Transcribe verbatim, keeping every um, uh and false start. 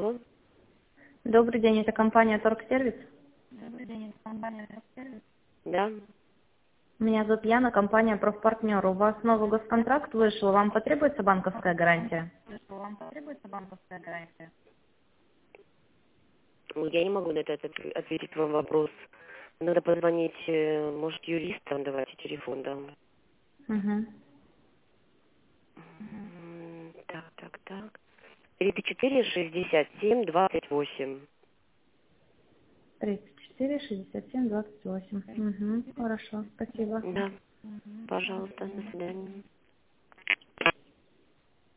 Алло. Добрый день, это компания Торгсервис. Добрый день, это компания Торгсервис. Да. Меня зовут Яна, компания Профпартнер. У вас новый госконтракт вышел, вам потребуется банковская гарантия? Вышел, вам потребуется банковская гарантия? Ну, я не могу на это отв- ответить вам вопрос. Надо позвонить, э, может, юристам, давайте телефон дам. Угу. М, Так, так, так. тридцать четыре шестьдесят семь двадцать восемь. тридцать четыре шестьдесят семь двадцать восемь. Угу. Хорошо, спасибо. Да, пожалуйста, до свидания.